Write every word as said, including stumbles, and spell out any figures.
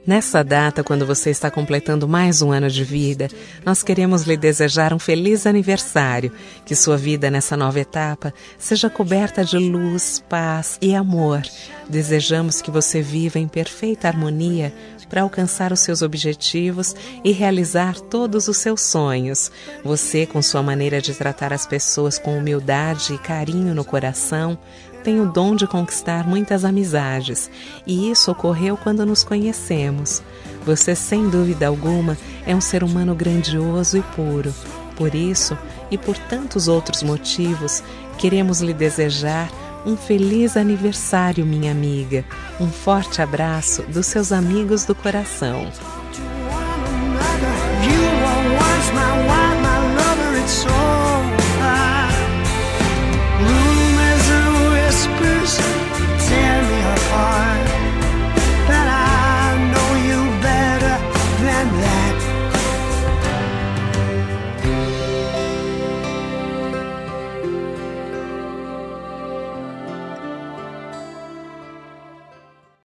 Nessa data, quando você está completando mais um ano de vida, nós queremos lhe desejar um feliz aniversário, que sua vida nessa nova etapa seja coberta de luz, paz e amor. Desejamos que você viva em perfeita harmonia para alcançar os seus objetivos e realizar todos os seus sonhos. Você, com sua maneira de tratar as pessoas com humildade e carinho no coração, tem o dom de conquistar muitas amizades, e isso ocorreu quando nos conhecemos. Você, sem dúvida alguma, é um ser humano grandioso e puro. Por isso, e por tantos outros motivos, queremos lhe desejar um feliz aniversário, minha amiga. Um forte abraço dos seus amigos do coração.